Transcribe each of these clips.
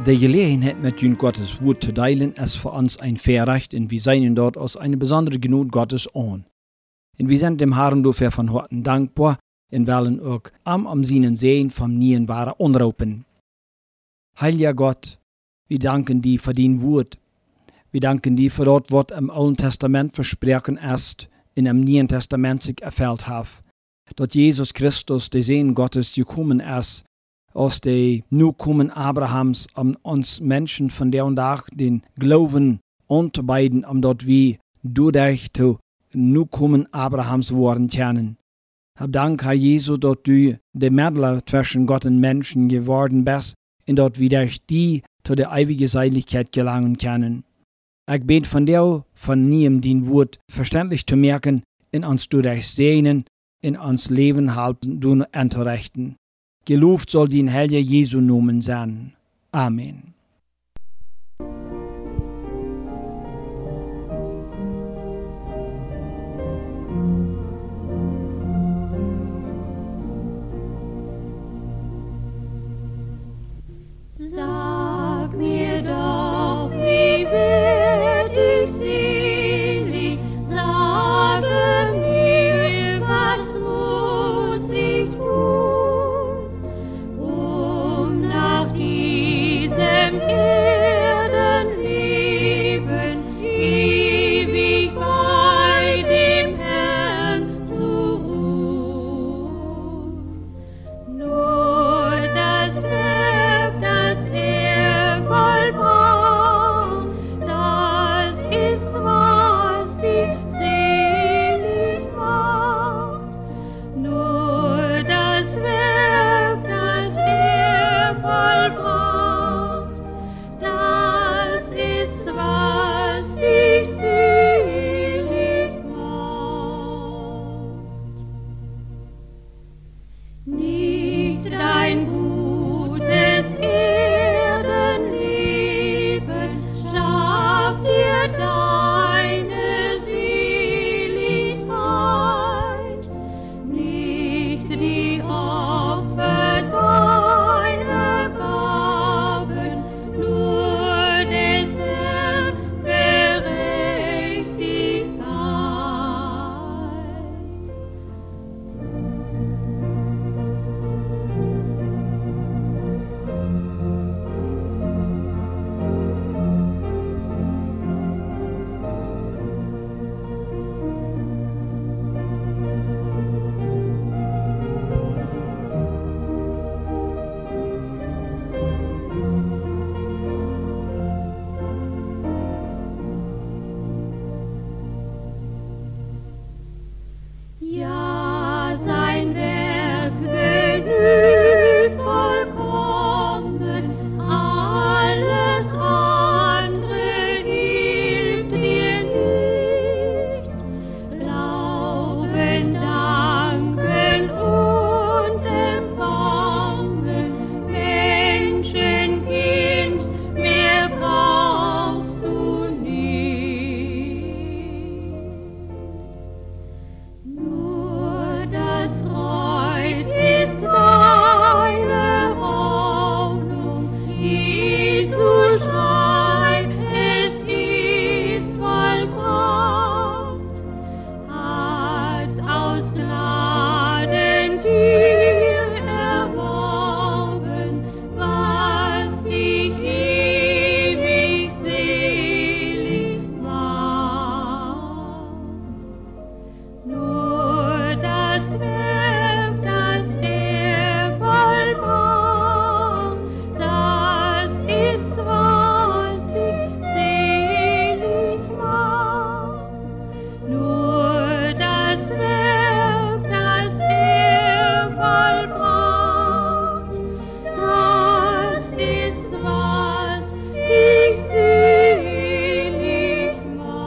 De gelegenheid met jullie Gottes woord te delen is voor ons een Verrecht en we zijn dort als een bijzondere genoot Gottes aan. En we zijn dem Herrn dafür von Herzen dankbar en willen ook am seinen Segen vom Nien ware onroepen. Heiliger Gott, wir danken dir für dein Wort. Wir danken dir für das, was im Alten Testament versprochen ist, in im Neuen Testament sich erfüllt hat. Dass Jesus Christus, der Sohn Gottes, gekommen ist, aus der Nachkommen Abrahams, uns Menschen von der und Tag den Glauben anzubeiden, dort wir dadurch zu Nachkommen Abrahams worden können. Hab Dank, Herr Jesu, dass du der Mittler zwischen Gott und Menschen geworden bist und dort wir durch die zu der ewigen Seligkeit gelangen können. Ich bete von dir, von niem dein Wort verständlich zu merken, in uns dadurch sehnen, in uns Leben halten, du entrechten. Gelobt soll dein Heilige Jesu Namen sein. Amen. Sag mir doch, wie werd ich selig, sage mir, was muss ich tun, um nach diesem Erdenleben ewig bei dem Herrn zu ruhen. Nur das Werk, das vollbracht, das ist, was dich selig macht. Nur das Werk, das vollbracht, das ist, was dich selig macht. Nicht dein gutes Erdenleben schafft dir deine Seligkeit, nicht die Opfer deiner Gaben, nur des Herrn Gerechtigkeit. Ja, sein Werk genügt vollkommen, alles andere hilft dir nicht. Glauben, danken und empfangen, Menschenkind, mehr brauchst du nicht. Nur das Kreuz ist deine Hoffnung, Jesu Schrei, es ist vollbracht, hat aus Gnaden dir erworben, was dich ewig selig macht. Nur das Werk, das vollbracht, das ist, was dich selig macht. Nur das Werk, das vollbracht, das ist, was dich selig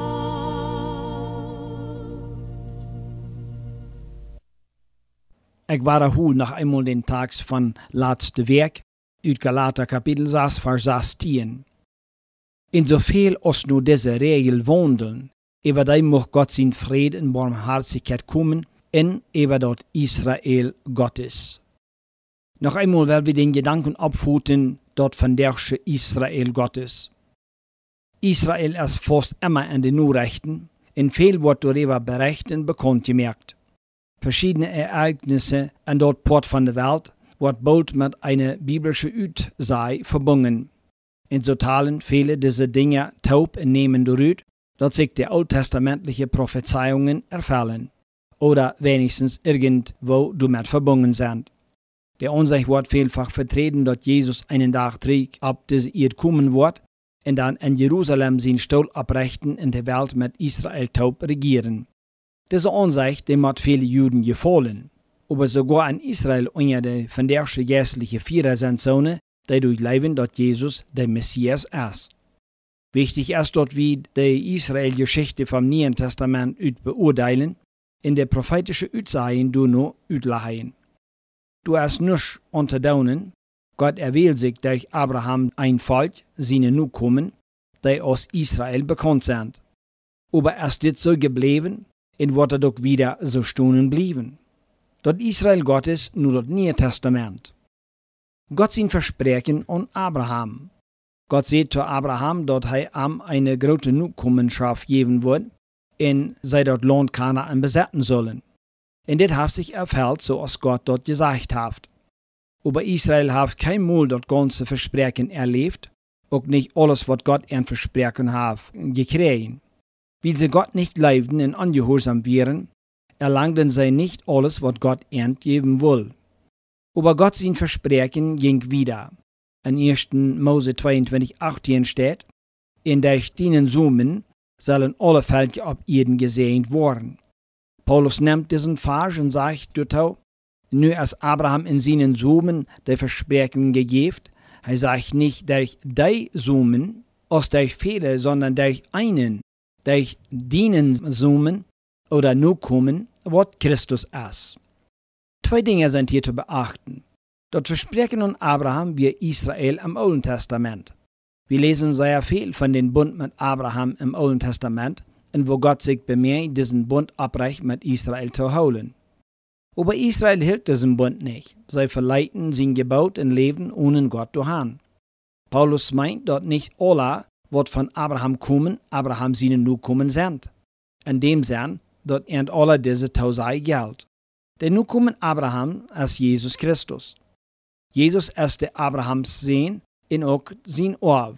macht. Ich wiederhole noch einmal den Text von letzte Werk, uit Galater Kapitel 6, Vers 16. Insofern als nur diese Regel wandeln, über die mag Gott sein Frieden und Barmherzigkeit kommen, in über das Israel Gottes. Noch einmal werden wir den Gedanken abfuhren, dort von der Israel Gottes. Israel ist fast immer in den Nachrichten, in viel wird darüber berichten bekannt gemerkt. Verschiedene Ereignisse an dort Port von der Welt wird bald mit einer biblischen Utsage verbunden. In so teilen viele dieser Dinge taub nehmen darüber, dass sich die alttestamentlichen Prophezeiungen erfüllen oder wenigstens irgendwo damit verbunden sind. Der Ansicht wird vielfach vertreten, dass Jesus einen Tag trägt, ab diese Erde kommen wird und dann in Jerusalem seinen Stuhl abrichten in der Welt mit Israel taub regieren. Diese Ansicht, dem hat viele Juden gefallen, aber sogar in Israel unter der von der geistlichen Führer sind Söhne, die durchleben, dass Jesus der Messias ist. Wichtig ist, dass wir die Israel-Geschichte vom Neuen Testament beurteilen, in der prophetischen Utsagen noch utlachen. Du hast nicht unterdaunen, Gott erwählt sich durch Abraham ein Volk, seine Nachkommen, die aus Israel bekannt sind. Aber ist das so geblieben, und wird doch wieder so stehen bleiben. Das Israel Gottes nur das Neue Testament. Gott sein Versprechen an Abraham. Gott sagt zu Abraham, dass er ihm eine große Nachkommenschaft geben wird, und sie dort Land Kanaan besetzen sollen. Und das hat sich erfüllt, so als Gott dort gesagt hat. Aber Israel hat kein Mal das ganze Versprechen erlebt, auch nicht alles, was Gott ein Versprechen hat, gekriegt. Weil sie Gott nicht leibten und ungehorsam wären, erlangten sie nicht alles, was Gott ihnen geben will. Aber Gott sein Versprechen ging wieder. In 1. Mose 22,18 steht, in der stehenden Summen sollen alle Völker auf Erden gesegnet werden. Paulus nimmt diesen Vers und sagt dort, nur als Abraham in seinen Summen die Versprechen gegeben, er sagt nicht durch die Summen, aus durch viele, sondern durch einen, durch dienen Summen oder Nachkommen, was Christus ist. Zwei Dinge sind hier zu beachten. Das Versprechen an Abraham wie Israel im Alten Testament. Wir lesen sehr viel von dem Bund mit Abraham im Alten Testament, und wo Gott sich bemüht, diesen Bund abrecht mit Israel zu holen. Aber Israel hielt diesen Bund nicht. Sie verleiten sein Gebot und Leben ohne Gott zu haben. Paulus meint, dass nicht alle, was von Abraham kommen, Abraham seine Nachkommen sind. In dem Sinn, dass alle diese Tausend gilt. Der Nachkommen Abraham ist Jesus Christus. Jesus ist der Abrahams Sohn und auch sein Erbe.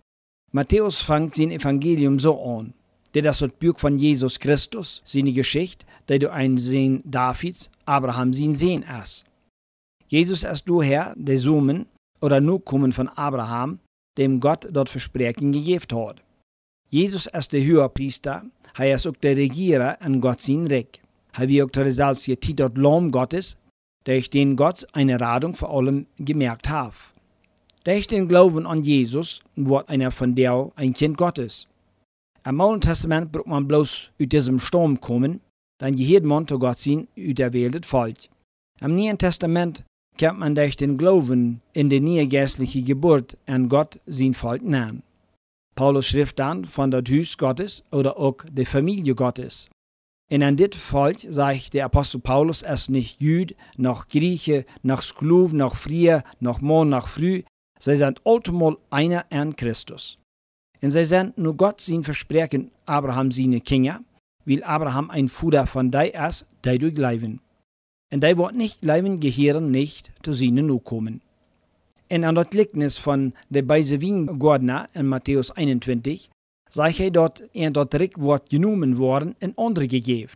Matthäus fängt sein Evangelium so an. Das ist das Buch von Jesus Christus, seine Geschichte, der durch einen Sohn Davids, Abraham sein Sohn ist. Jesus ist daher der Sohn oder Nachkommen von Abraham, dem Gott dort Versprechen gegeben hat. Jesus ist der Hohepriester, er ist auch der Regierer an Gott sein Reich. Er wird auch selbst getitelt Lamm Gottes, durch den Gott eine Radung vor allem gemerkt hat. Durch den Glauben an Jesus wird einer von der ein Kind Gottes. Im Alten Testament braucht man bloß aus diesem Sturm kommen, dann gehört man zu Gott sein auserwähltes Volk. Im Neuen Testament kann man durch den Glauben in die neue geistliche Geburt an Gott sein Volk nehmen. Paulus schrift dann von der Haus Gottes oder auch der Familie Gottes. Und an dit Volk sagt der Apostel Paulus, es nicht Jüd, noch Grieche, noch Sklav, noch Frier, noch Mann, noch Früh, sie sind allemal einer an Christus. Und sie sind nur Gott sein Versprechen Abraham seine Kinder, weil Abraham ein Vater von die ist, die durchleben. Und die wird nicht leben, gehören nicht zu seinen Nachkommen. Und an das Gleichnis von der beiden Weingärtner in Matthäus 21, sagt er dort, das Reich wird genommen worden und andere gegeben.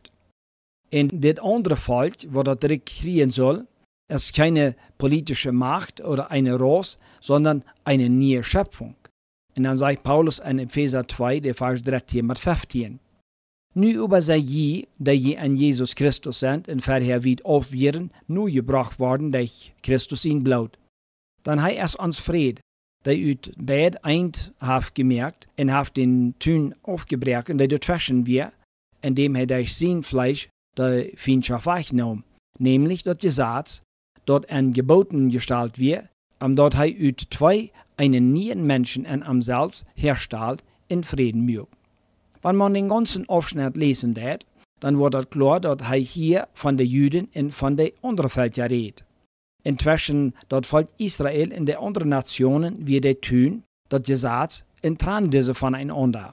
Und das andere Volk, wo das Reich kriegen soll, ist keine politische Macht oder eine Rasse, sondern eine neue Schöpfung. Und dann sagt Paulus in Epheser 2, der Vers 13 bis 15. Nu über sie, die an Jesus Christus sind und vorher wieder aufwären, nur gebracht worden durch Christus in Blut. Dann hat es uns Fried, die ut beid eint haft gemerkt und haft den Tun aufgebrochen, die dazwischen wir, indem durch sein Fleisch die Feindschaft wegnahm. Nämlich das Gesetz, dort ein Geboten gestaltet wird, dort ut zwei einen neuen Menschen an am selbst herstellt in Frieden mögt. Wenn man den ganzen Aufschnitt lesen wird, dann wird klar, dass hier von den Juden und von den anderen Völkern redet. inzwischen dort Volk Israel in der anderen Nationen, wie die tun, dort gesagt, in trennen diese voneinander.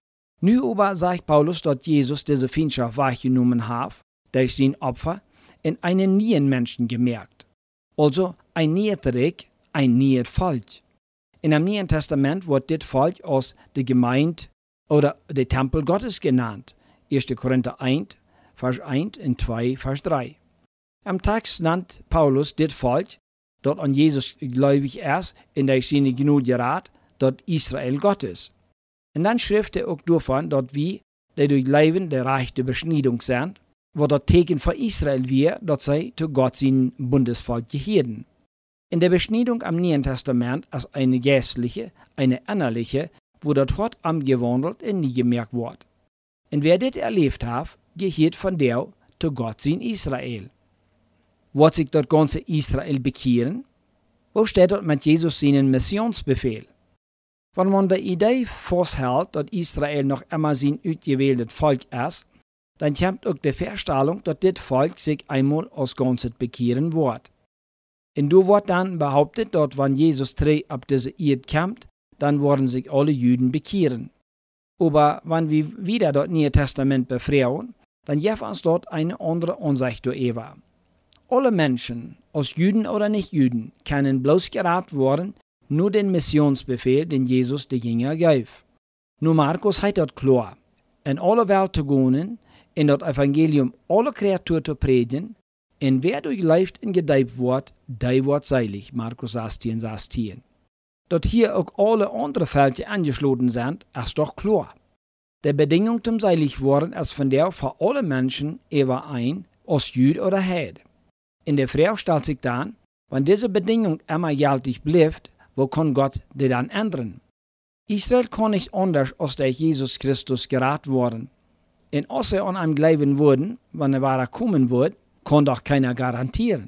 Nu aber sagt Paulus, dass Jesus diese Feindschaft wahrgenommen hat, durch sein Opfer, in einen neuen Menschen gemerkt. Also ein neues Reich, ein neues Volk. In dem Neuen Testament wird das Volk als die Gemeinde oder der Tempel Gottes genannt. 1. Korinther 1, Vers 1 und 2, Vers 3. Am Text nennt Paulus das Volk, dort an Jesus gläubig ist, in der seine Gnade rat, dort Israel Gottes. Und dann schrift er auch davon, dort wie, die durch Leben der Reich der Beschneidung sind, wo das Teken für Israel wir, dort sei zu Gott sein Bundesvolk gehören. In der Beschneidung am Neuen Testament als eine geistliche, eine innerliche, wo das Wort angewandelt und nie gemerkt wird. Und wer das erlebt hat, gehört von der zu Gott sein Israel. Wird sich das ganze Israel bekehren? Wo steht dort mit Jesus seinen Missionsbefehl? Wenn man die Idee festhält, dass Israel noch immer sein ausgewähltes Volk ist, dann kommt auch die Vorstellung, dass das Volk sich einmal als Ganzes bekehren wird. Und da wird dann behauptet, dass wenn Jesus auf diese Erde kommt, dann werden sich alle Juden bekehren. Aber wenn wir wieder das Neue Testament befragen, dann gibt uns dort eine andere Ansicht darüber. Alle Menschen, als Juden oder Nicht-Juden, können bloß geraten werden, nur den Missionsbefehl, den Jesus den Jünger gab. Nur Markus hat das klar. In alle Welt zu gehen, in das Evangelium alle Kreaturen zu predigen, und wer durchläuft und gedeiht wird, der wird seilig. Markus 16, 16. Dass hier auch alle anderen Felder angeschlossen sind, ist doch klar. Die Bedingung zum seilig worden ist von der für alle Menschen überein, als Jüd oder Heide. In der Frage stellt sich dann, wenn diese Bedingung immer gültig bleibt, wo kann Gott die dann ändern? Israel kann nicht anders als durch Jesus Christus gerettet worden. Und als sie an einem glauben würden, wenn er kommen wird, kann doch keiner garantieren.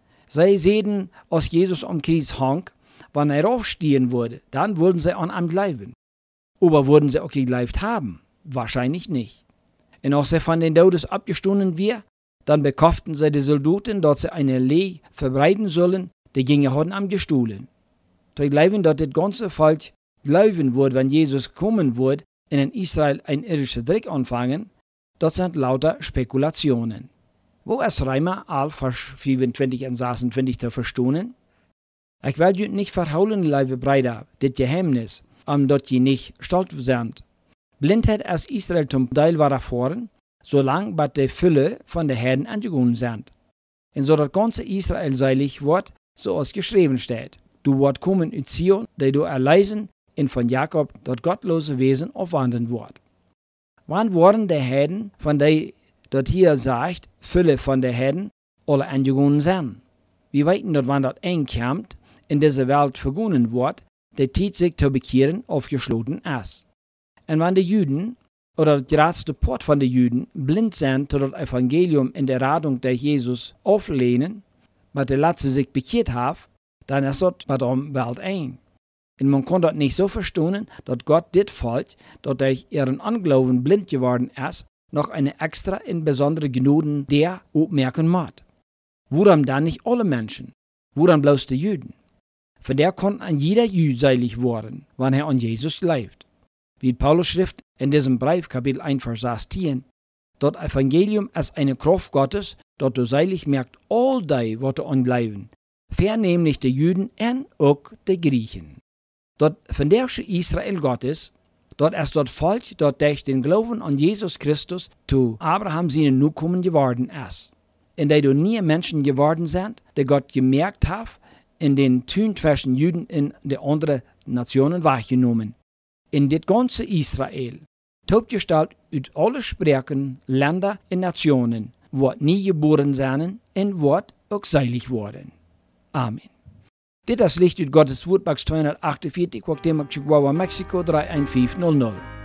Sie sehen, als Jesus am Kreuz hang, wenn er aufstehen würde, dann würden sie an ihm glauben. Aber würden sie auch geglaubt haben? Wahrscheinlich nicht. Und als sie von den Todes abgestunden wir, dann bekauften sie die Soldaten, dass sie eine Lehre verbreiten sollen, die gingen haben am gestohlen. Sie glauben, dass das ganze Volk glauben wird, wenn Jesus kommen wird, und in Israel ein irdischer Dreck anfangen, das sind lauter Spekulationen. Wo ist Römer 11, Vers 25 und 26 zu verstehen? Ich will euch nicht verhaulen, liebe Brüder, das Geheimnis, dass ihr nicht stolz sind. Blindheit ist Israel zum Teil war erfahren, solange bei der Fülle von den Herden angegangen sind. Und so das ganze Israel seilig wird, so als geschrieben steht. Du wird kommen in Zion, die du erleisen, und von Jakob das gottlose Wesen aufwandern wird. Wann wurden die Herden, von der dort hier sagt, Fülle von den Herden, alle angegangen sind? Wir wissen, dass wenn das einkommt, in dieser Welt vergangen wird, der Zeit sich zu bekehren aufgeschlossen ist. Und wenn die Juden, oder gerade der Port von den Juden, blind sind zu das Evangelium in der Radung der Jesus auflehnen, weil die Letzte sich bekehrt haben, dann ist das bei der Welt ein. Und man kann das nicht so verstehen, dass Gott das Volk, das durch ihren Unglauben blind geworden ist, noch eine extra und besondere Gnade der aufmerken muss. Warum dann nicht alle Menschen? Warum bloß die Juden? Von der kann an jeder Jüd seilig werden, wenn er an Jesus glaubt. Wie Paulus schrift in diesem Brief, Kapitel 1, Vers 16, das Evangelium ist eine Kraft Gottes, dass du seilig merkt all die, was du an glauben, vernehmlich die Juden und auch die Griechen. Das von der Israel Gottes, dort ist das Volk, das durch den Glauben an Jesus Christus zu Abraham seinen Nachkommen geworden ist. In der du nie Menschen geworden sind, die Gott gemerkt hat, in den Tun zwischen Juden und den anderen Nationen wahrgenommen. In das ganze Israel, topgestellt aus alle Sprachen, Länder und Nationen, wird nie geboren sein und wird auch seilig worden. Amen. Dit is licht uit Gottes Woord, Box 248, Chihuahua, Mexico 31500.